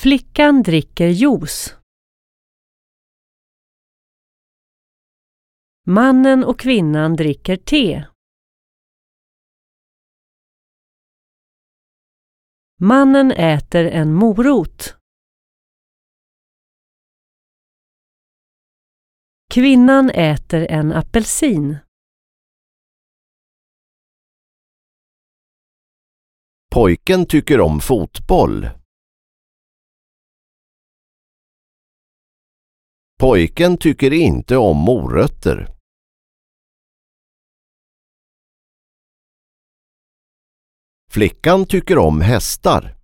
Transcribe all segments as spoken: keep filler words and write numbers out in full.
Flickan dricker juice. Mannen och kvinnan dricker te. Mannen äter en morot. Kvinnan äter en apelsin. Pojken tycker om fotboll. Pojken tycker inte om morötter. Flickan tycker om hästar.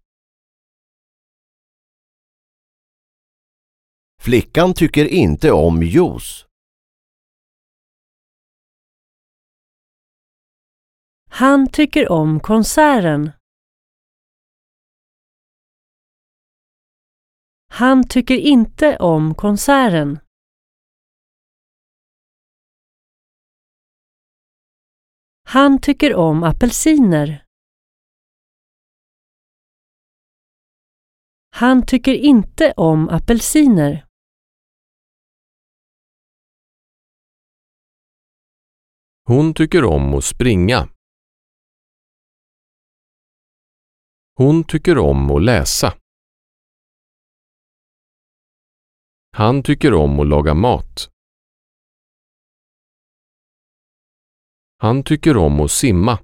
Flickan tycker inte om juice. Han tycker om konserten. Han tycker inte om konserten. Han tycker om apelsiner. Han tycker inte om apelsiner. Hon tycker om att springa. Hon tycker om att läsa. Han tycker om att laga mat. Han tycker om att simma.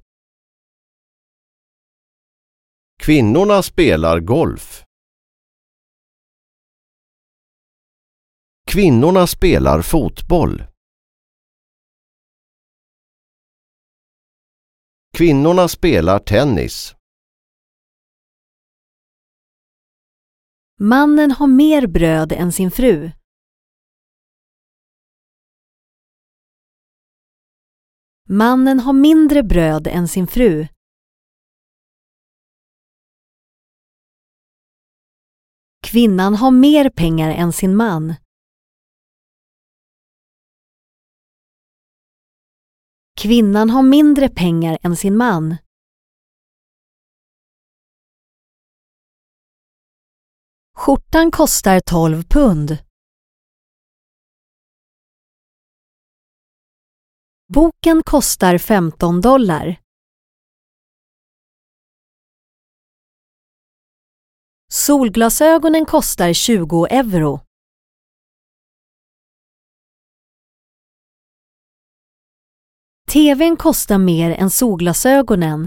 Kvinnorna spelar golf. Kvinnorna spelar fotboll. Kvinnorna spelar tennis. Mannen har mer bröd än sin fru. Mannen har mindre bröd än sin fru. Kvinnan har mer pengar än sin man. Kvinnan har mindre pengar än sin man. Skjortan kostar tolv pund. Boken kostar femton dollar. Solglasögonen kostar tjugo euro. T V:n kostar mer än solglasögonen.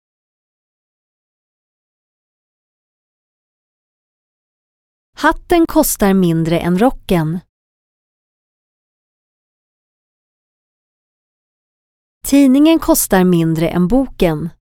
Hatten kostar mindre än rocken. Tidningen kostar mindre än boken.